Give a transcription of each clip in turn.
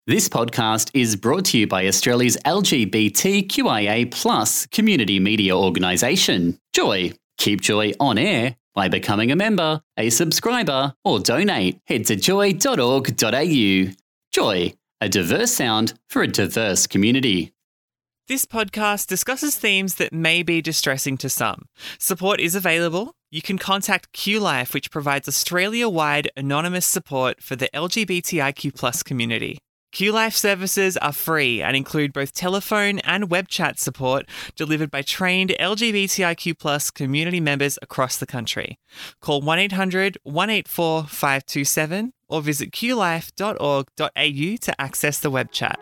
This podcast is brought to you by Australia's LGBTQIA+ community media organisation, Joy. Keep Joy on air by becoming a member, a subscriber, or donate. Head to joy.org.au. Joy, a diverse sound for a diverse community. This podcast discusses themes that may be distressing to some. Support is available. You can contact QLife, which provides Australia-wide anonymous support for the LGBTIQ+ community. QLife services are free and include both telephone and web chat support delivered by trained LGBTIQ+ community members across the country. Call 1-800-184-527 or visit qlife.org.au to access the web chat.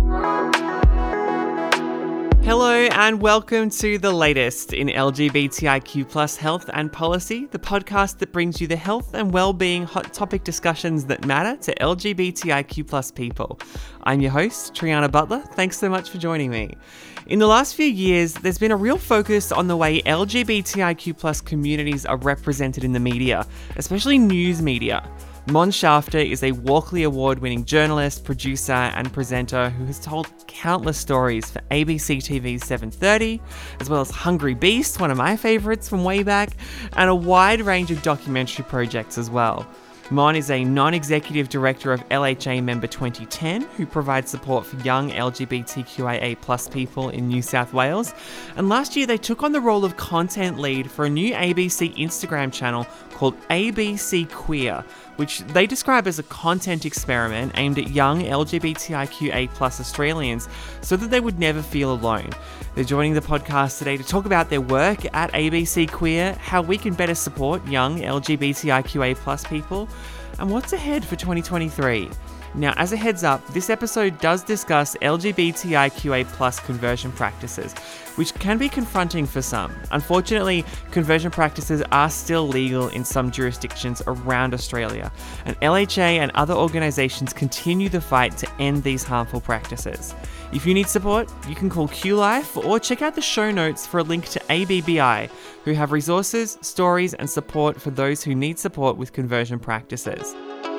Hello and welcome to the latest in LGBTIQ+ health and policy, the podcast that brings you the health and well-being hot topic discussions that matter to LGBTIQ+ people. I'm your host, Triana Butler. Thanks so much for joining me. In the last few years, there's been a real focus on the way LGBTIQ+ communities are represented in the media, especially news media. Mon Shafter is a Walkley Award-winning journalist, producer and presenter who has told countless stories for ABC TV's 7:30, as well as Hungry Beast, one of my favourites from way back, and a wide range of documentary projects as well. Mon is a non-executive director of LHA Member 2010, who provides support for young LGBTQIA+ people in New South Wales. And last year they took on the role of content lead for a new ABC Instagram channel called ABC Queer, which they describe as a content experiment aimed at young LGBTIQA+ Australians so that they would never feel alone. They're joining the podcast today to talk about their work at ABC Queer, how we can better support young LGBTIQA+ people, and what's ahead for 2023. Now, as a heads up, this episode does discuss LGBTIQA+ conversion practices, which can be confronting for some. Unfortunately, conversion practices are still legal in some jurisdictions around Australia, and LHA and other organisations continue the fight to end these harmful practices. If you need support, you can call QLife or check out the show notes for a link to ABBI, who have resources, stories, and support for those who need support with conversion practices.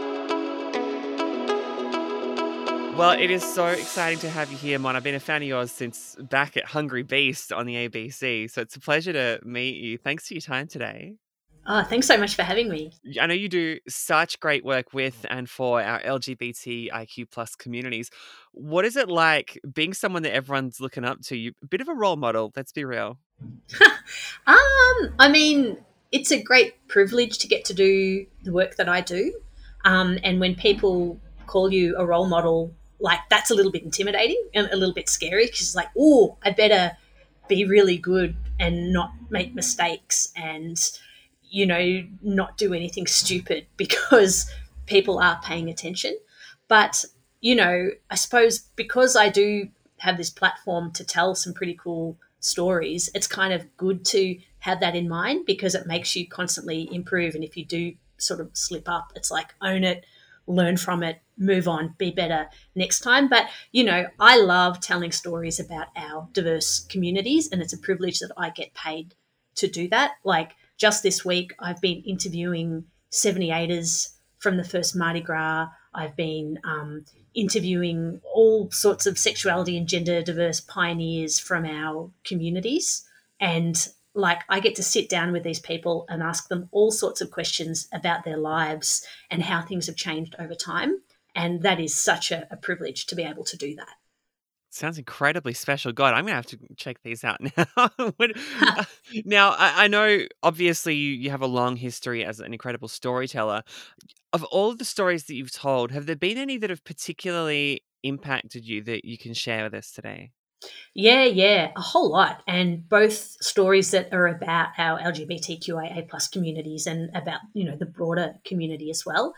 Well, it is so exciting to have you here, Mon. I've been a fan of yours since back at Hungry Beast on the ABC, so it's a pleasure to meet you. Thanks for your time today. Oh, thanks so much for having me. I know you do such great work with and for our LGBTIQ+ communities. What is it like being someone that everyone's looking up to? You're a bit of a role model, let's be real. I mean, it's a great privilege to get to do the work that I do. And when people call you a role model, like, that's a little bit intimidating and a little bit scary, because it's like, oh, I better be really good and not make mistakes and, you know, not do anything stupid because people are paying attention. But, you know, I suppose because I do have this platform to tell some pretty cool stories, it's kind of good to have that in mind, because it makes you constantly improve. And if you do sort of slip up, it's like, own it, learn from it, move on, be better next time. But, you know, I love telling stories about our diverse communities, and it's a privilege that I get paid to do that. Like, just this week, I've been interviewing 78ers from the first Mardi Gras. I've been interviewing all sorts of sexuality and gender diverse pioneers from our communities. And like, I get to sit down with these people and ask them all sorts of questions about their lives and how things have changed over time. And that is such a privilege to be able to do that. Sounds incredibly special. God, I'm going to have to check these out now. Now, I know, obviously, you have a long history as an incredible storyteller. Of all of the stories that you've told, have there been any that have particularly impacted you that you can share with us today? Yeah, a whole lot. And both stories that are about our LGBTQIA+ communities and about, you know, the broader community as well.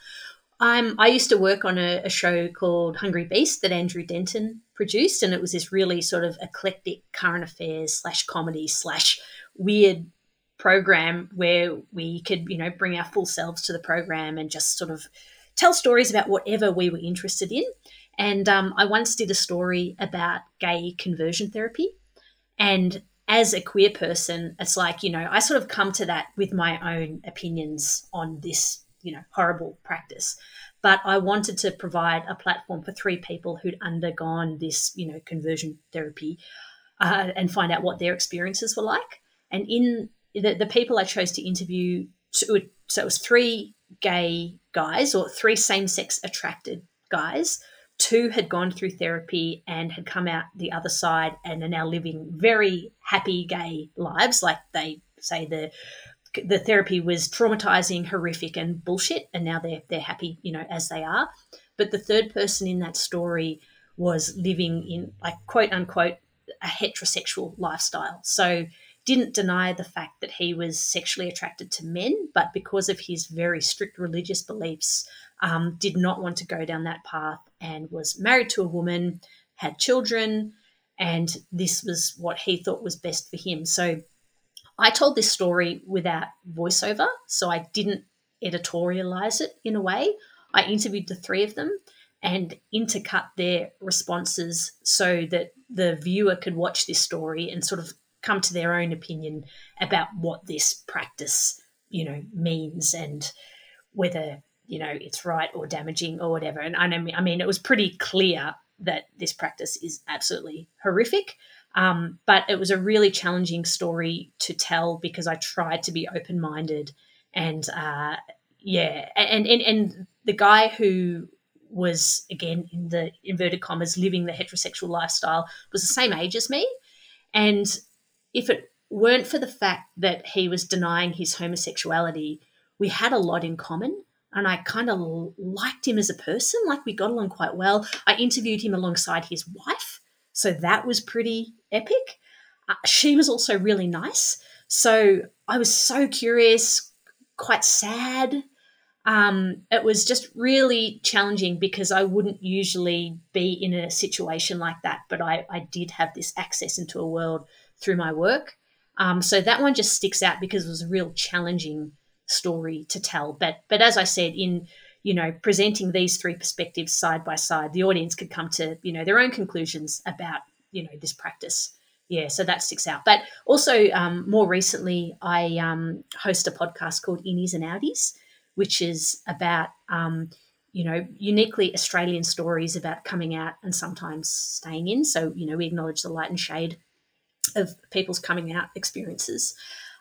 I used to work on a show called Hungry Beast that Andrew Denton produced, and it was this really sort of eclectic current affairs / comedy / weird program where we could, you know, bring our full selves to the program and just sort of tell stories about whatever we were interested in. And I once did a story about gay conversion therapy. And as a queer person, it's like, you know, I sort of come to that with my own opinions on this, you know, horrible practice. But I wanted to provide a platform for 3 people who'd undergone this, conversion therapy, and find out what their experiences were like. And in the people I chose to interview, so it was 3 gay guys, or 3 same-sex attracted guys. 2 had gone through therapy and had come out the other side and are now living very happy gay lives. Like they say the therapy was traumatizing, horrific, and bullshit, and now they're happy, as they are. But the third person in that story was living in, like, quote unquote, a heterosexual lifestyle. So didn't deny the fact that he was sexually attracted to men, but because of his very strict religious beliefs, did not want to go down that path, and was married to a woman, had children, and this was what he thought was best for him. So I told this story without voiceover, so I didn't editorialize it in a way. I interviewed the 3 of them and intercut their responses so that the viewer could watch this story and sort of come to their own opinion about what this practice, means, and whether, it's right or damaging or whatever. And I mean, it was pretty clear that this practice is absolutely horrific. But it was a really challenging story to tell because I tried to be open-minded, and and the guy who was, again, in the inverted commas, living the heterosexual lifestyle was the same age as me. And if it weren't for the fact that he was denying his homosexuality, we had a lot in common. And I kind of liked him as a person. Like, we got along quite well. I interviewed him alongside his wife, so that was pretty epic. She was also really nice. So I was so curious, quite sad. It was just really challenging because I wouldn't usually be in a situation like that, but I did have this access into a world through my work. So that one just sticks out because it was a real challenging story to tell. But as I said, in presenting these 3 perspectives side by side, the audience could come to their own conclusions about this practice. Yeah, so that sticks out. But also, more recently, I host a podcast called Innies and Outies, which is about uniquely Australian stories about coming out and sometimes staying in. So we acknowledge the light and shade of people's coming out experiences.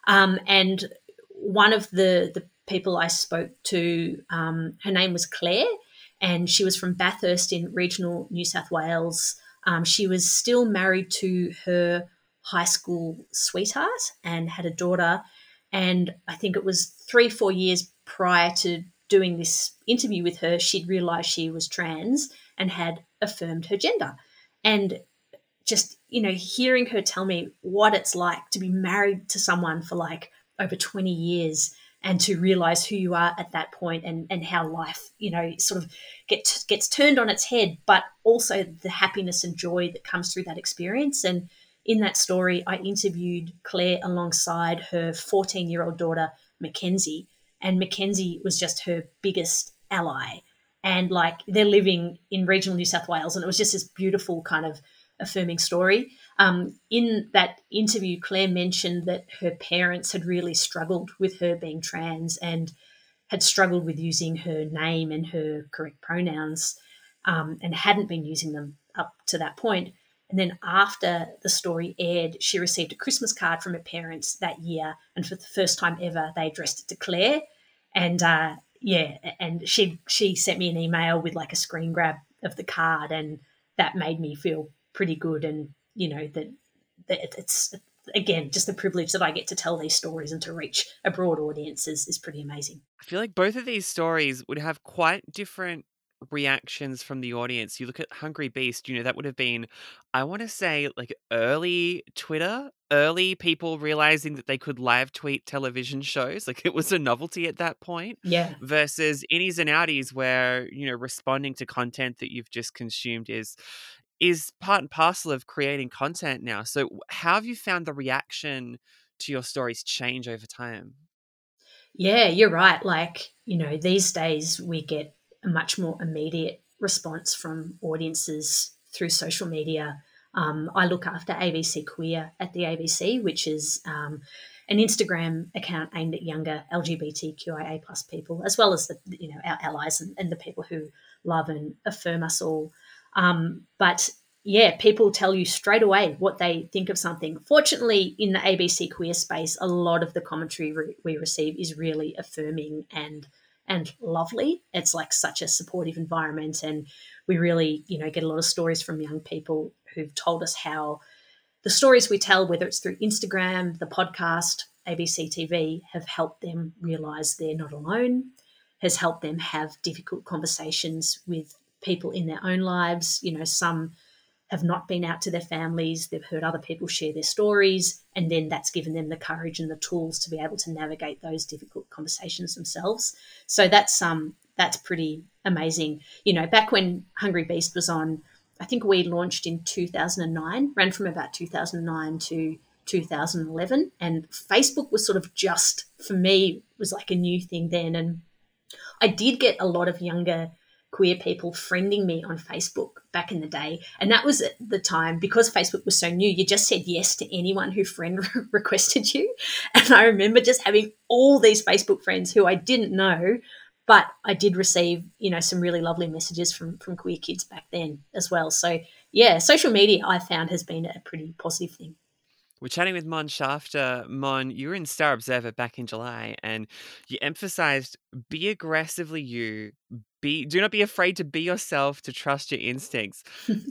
And one of the people I spoke to, her name was Claire, and she was from Bathurst in regional New South Wales. She was still married to her high school sweetheart and had a daughter. And I think it was 3-4 years prior to doing this interview with her, she'd realised she was trans and had affirmed her gender. And just, hearing her tell me what it's like to be married to someone for like over 20 years and to realise who you are at that point, and how life, sort of gets turned on its head, but also the happiness and joy that comes through that experience. And in that story, I interviewed Claire alongside her 14-year-old daughter, Mackenzie, and Mackenzie was just her biggest ally. And like, they're living in regional New South Wales, and it was just this beautiful kind of affirming story. In that interview, Claire mentioned that her parents had really struggled with her being trans and had struggled with using her name and her correct pronouns, and hadn't been using them up to that point. And then after the story aired, she received a Christmas card from her parents that year, and for the first time ever, they addressed it to Claire. And and she sent me an email with like a screen grab of the card, and that made me feel pretty good. And that it's, again, just the privilege that I get to tell these stories and to reach a broad audience is pretty amazing. I feel like both of these stories would have quite different reactions from the audience. You look at Hungry Beast, that would have been, I want to say, like early Twitter, early people realizing that they could live tweet television shows. Like, it was a novelty at that point. Yeah. Versus Innies and Outies, where, responding to content that you've just consumed is part and parcel of creating content now. So how have you found the reaction to your stories change over time? Yeah, you're right. Like, these days we get a much more immediate response from audiences through social media. I look after ABC Queer at the ABC, which is an Instagram account aimed at younger LGBTQIA plus people, as well as our allies and the people who love and affirm us all. But yeah, people tell you straight away what they think of something. Fortunately, in the ABC queer space, a lot of the commentary we receive is really affirming and lovely. It's like such a supportive environment, and we really, get a lot of stories from young people who've told us how the stories we tell, whether it's through Instagram, the podcast, ABC TV, have helped them realise they're not alone, has helped them have difficult conversations with people in their own lives. Some have not been out to their families. They've heard other people share their stories, and then that's given them the courage and the tools to be able to navigate those difficult conversations themselves. So that's pretty amazing. Back when Hungry Beast was on, I think we launched in 2009, ran from about 2009 to 2011, and Facebook was sort of just, for me, was like a new thing then. And I did get a lot of younger queer people friending me on Facebook back in the day. And that was at the time, because Facebook was so new, you just said yes to anyone who friend requested you. And I remember just having all these Facebook friends who I didn't know, but I did receive, some really lovely messages from queer kids back then as well. So yeah, social media I found has been a pretty positive thing. We're chatting with Mon Shafter. Mon, you were in Star Observer back in July, and you emphasised be aggressively you. Do not be afraid to be yourself, to trust your instincts.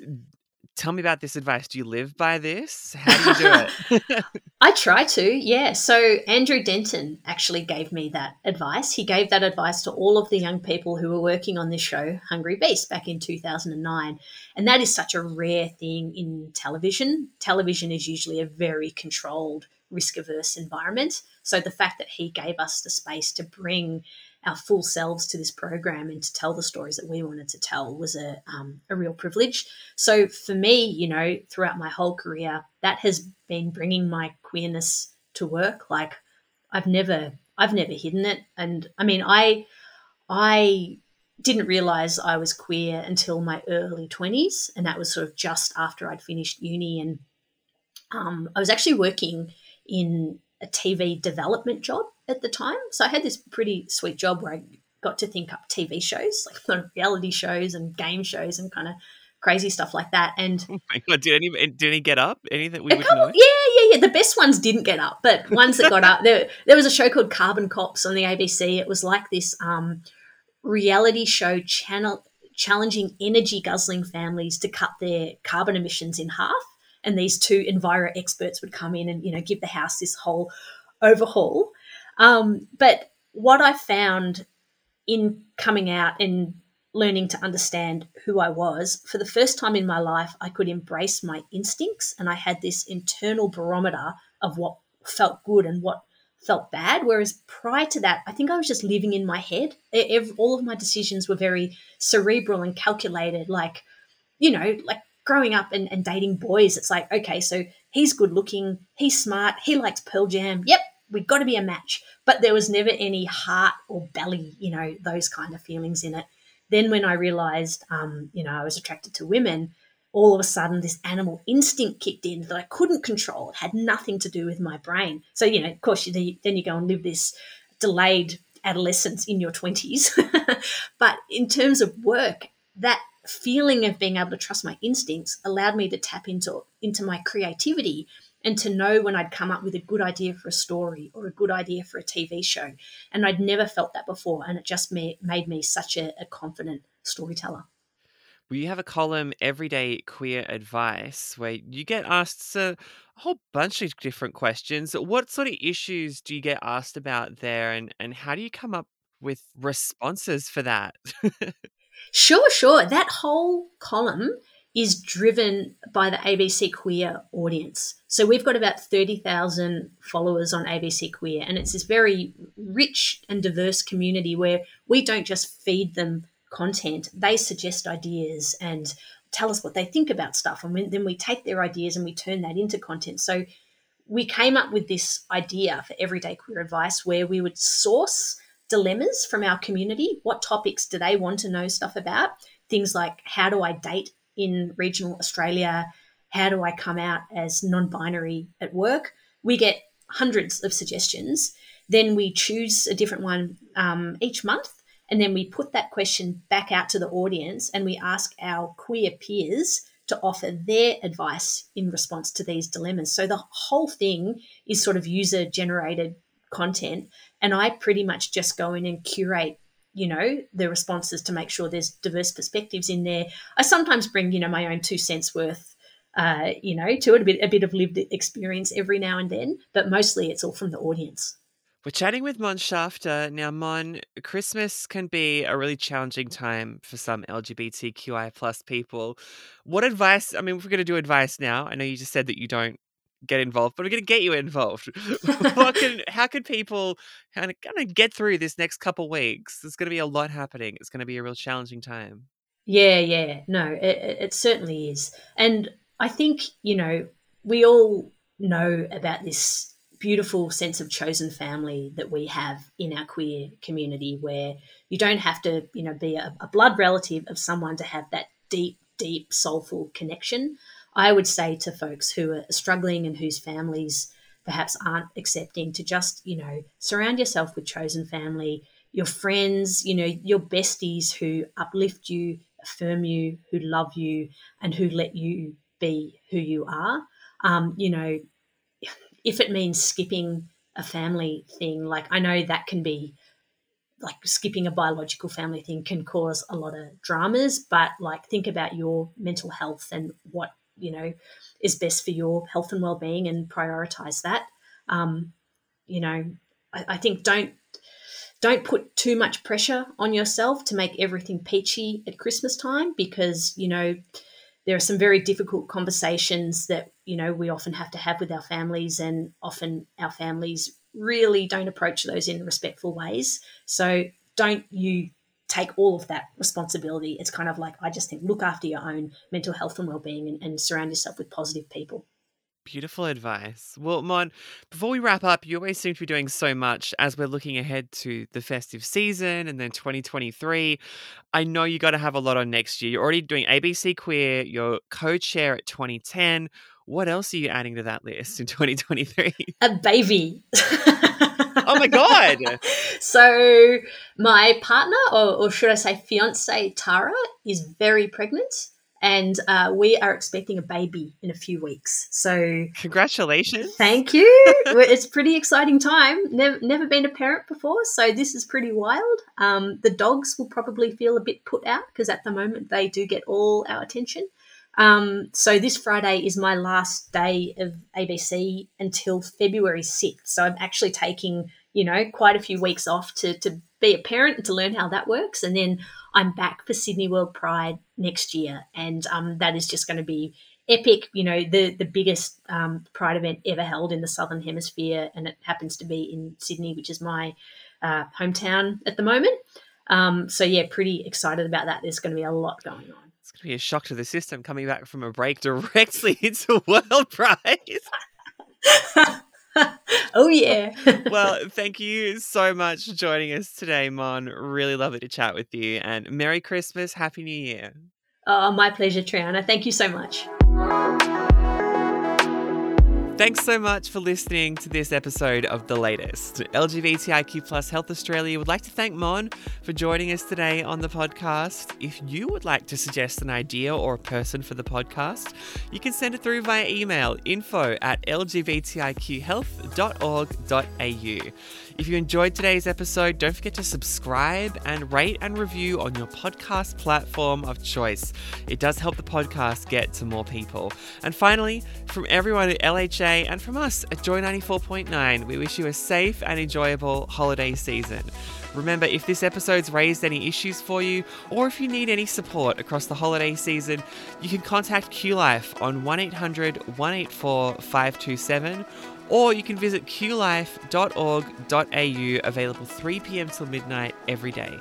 Tell me about this advice. Do you live by this? How do you do it? I try to, yeah. So Andrew Denton actually gave me that advice. He gave that advice to all of the young people who were working on this show, Hungry Beast, back in 2009. And that is such a rare thing in television. Television is usually a very controlled, risk-averse environment. So the fact that he gave us the space to bring our full selves to this program and to tell the stories that we wanted to tell was a real privilege. So for me, throughout my whole career, that has been bringing my queerness to work. Like I've never hidden it. And I mean, I didn't realize I was queer until my early 20s, and that was sort of just after I'd finished uni. And I was actually working in a TV development job at the time. So I had this pretty sweet job where I got to think up TV shows, like reality shows and game shows and kind of crazy stuff like that. And oh my God, did any get up? Any that we would know? Yeah. The best ones didn't get up, but ones that got up, there was a show called Carbon Cops on the ABC. It was like this reality show challenging energy guzzling families to cut their carbon emissions in half. And these two enviro experts would come in and, give the house this whole overhaul. But what I found in coming out and learning to understand who I was, for the first time in my life, I could embrace my instincts, and I had this internal barometer of what felt good and what felt bad. Whereas prior to that, I think I was just living in my head. All of my decisions were very cerebral and calculated, like growing up and dating boys. It's like, okay, so he's good looking, he's smart, he likes Pearl Jam. Yep, we've got to be a match. But there was never any heart or belly, those kind of feelings in it. Then when I realized, I was attracted to women, all of a sudden this animal instinct kicked in that I couldn't control. It had nothing to do with my brain. So, of course, then you go and live this delayed adolescence in your 20s. But in terms of work, that feeling of being able to trust my instincts allowed me to tap into my creativity and to know when I'd come up with a good idea for a story or a good idea for a TV show. And I'd never felt that before, and it just made me such a confident storyteller. Well, you have a column, Everyday Queer Advice, where you get asked a whole bunch of different questions. What sort of issues do you get asked about there, and how do you come up with responses for that? Sure. That whole column is driven by the ABC Queer audience. So we've got about 30,000 followers on ABC Queer, and it's this very rich and diverse community where we don't just feed them content. They suggest ideas and tell us what they think about stuff, and then we take their ideas and we turn that into content. So we came up with this idea for Everyday Queer Advice where we would source dilemmas from our community. What topics do they want to know stuff about? Things like, how do I date in regional Australia? How do I come out as non-binary at work? We get hundreds of suggestions. Then we choose a different one each month, and then we put that question back out to the audience, and we ask our queer peers to offer their advice in response to these dilemmas. So the whole thing is sort of user-generated content, and I pretty much just go in and curate, the responses to make sure there's diverse perspectives in there. I sometimes bring, my own 2 cents worth, to it, a bit of lived experience every now and then, but mostly it's all from the audience. We're chatting with Mon Shafter. Now, Mon, Christmas can be a really challenging time for some LGBTQI plus people. What advice, if we're going to do advice now, I know you just said that you don't get involved, but we're going to get you involved. How can people kind of get through this next couple weeks? There's going to be a lot happening. It's going to be a real challenging time. Yeah. No, it certainly is. And I think, we all know about this beautiful sense of chosen family that we have in our queer community, where you don't have to, be a blood relative of someone to have that deep, deep, soulful connection. I would say to folks who are struggling and whose families perhaps aren't accepting to just, surround yourself with chosen family, your friends, your besties who uplift you, affirm you, who love you, and who let you be who you are. If it means skipping a family thing, like I know that can be like skipping a biological family thing can cause a lot of dramas, but like think about your mental health and what, is best for your health and well-being and prioritize that. I think don't put too much pressure on yourself to make everything peachy at Christmas time, because, there are some very difficult conversations that, we often have to have with our families, and often our families really don't approach those in respectful ways. So don't you take all of that responsibility. It's kind of like, I just think, look after your own mental health and well-being and surround yourself with positive people. Beautiful advice. Well, Mon, before we wrap up, you always seem to be doing so much as we're looking ahead to the festive season and then 2023. I know you got to have a lot on next year. You're already doing ABC Queer, you're co-chair at 2010. What else are you adding to that list in 2023? A baby. Oh my God. So my partner, or should I say fiance, Tara, is very pregnant. And we are expecting a baby in a few weeks. So congratulations. Thank you. It's a pretty exciting time. Never been a parent before, so this is pretty wild. The dogs will probably feel a bit put out because at the moment they do get all our attention. So this Friday is my last day of ABC until February 6th. So I'm actually taking, quite a few weeks off to be a parent and to learn how that works. And then I'm back for Sydney World Pride next year. And that is just going to be epic, the biggest Pride event ever held in the Southern Hemisphere. And it happens to be in Sydney, which is my hometown at the moment. So, yeah, pretty excited about that. There's going to be a lot going on. It's going to be a shock to the system coming back from a break directly into World Pride. Oh, yeah. Well, thank you so much for joining us today, Mon. Really lovely to chat with you. And Merry Christmas, Happy New Year. Oh, my pleasure, Triana. Thank you so much. Thanks so much for listening to this episode of The Latest. LGBTIQ+ Health Australia would like to thank Mon for joining us today on the podcast. If you would like to suggest an idea or a person for the podcast, you can send it through via email, info@lgbtiqhealth.org.au. If you enjoyed today's episode, don't forget to subscribe and rate and review on your podcast platform of choice. It does help the podcast get to more people. And finally, from everyone at LHA and from us at Joy 94.9, we wish you a safe and enjoyable holiday season. Remember, if this episode's raised any issues for you, or if you need any support across the holiday season, you can contact QLife on 1-800-184-527, or you can visit qlife.org.au, available 3 p.m. till midnight every day.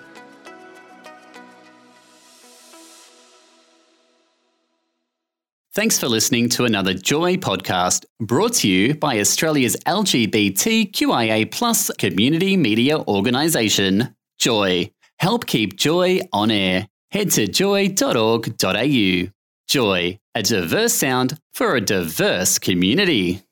Thanks for listening to another Joy podcast, brought to you by Australia's LGBTQIA+ community media organisation, Joy. Help keep Joy on air. Head to joy.org.au. Joy, a diverse sound for a diverse community.